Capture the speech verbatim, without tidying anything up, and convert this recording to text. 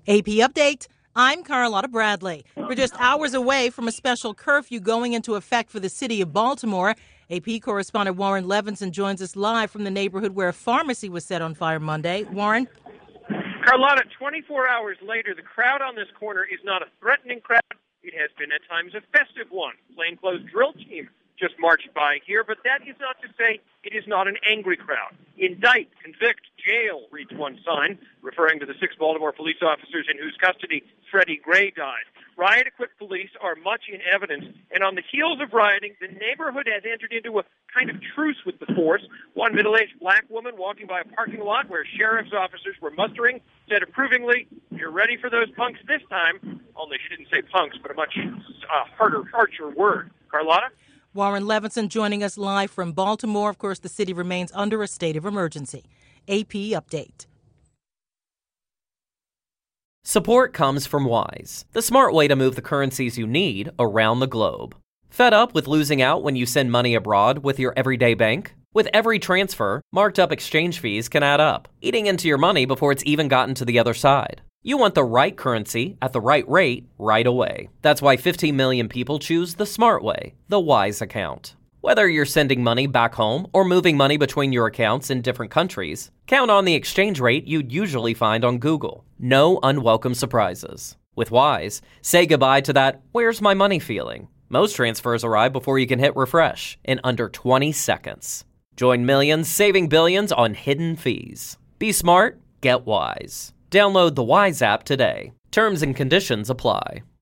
A P Update. I'm Carlotta Bradley. We're just hours away from a special curfew going into effect for the city of Baltimore. A P correspondent Warren Levinson joins us live from the neighborhood where a pharmacy was set on fire Monday. Warren? Carlotta, twenty-four hours later, the crowd on this corner is not a threatening crowd. It has been at times a festive one. Plainclothes drill team just marched by here, but that is not to say it is not an angry crowd. Indict, convict, jail, reads one sign, referring to the six Baltimore police officers in whose custody Freddie Gray died. Riot-equipped police are much in evidence, and on the heels of rioting, the neighborhood has entered into a kind of truce with the force. One middle-aged black woman walking by a parking lot where sheriff's officers were mustering said approvingly, "You're ready for those punks this time," only she didn't say punks, but a much uh, harder, harsher word. Carlotta? Warren Levinson joining us live from Baltimore. Of course, the city remains under a state of emergency. A P Update. Support comes from Wise, the smart way to move the currencies you need around the globe. Fed up with losing out when you send money abroad with your everyday bank? With every transfer, marked up exchange fees can add up, eating into your money before it's even gotten to the other side. You want the right currency at the right rate right away. That's why fifteen million people choose the smart way, the Wise account. Whether you're sending money back home or moving money between your accounts in different countries, count on the exchange rate you'd usually find on Google. No unwelcome surprises. With Wise, say goodbye to that "where's my money" feeling. Most transfers arrive before you can hit refresh in under twenty seconds. Join millions saving billions on hidden fees. Be smart, get Wise. Download the Wise app today. Terms and conditions apply.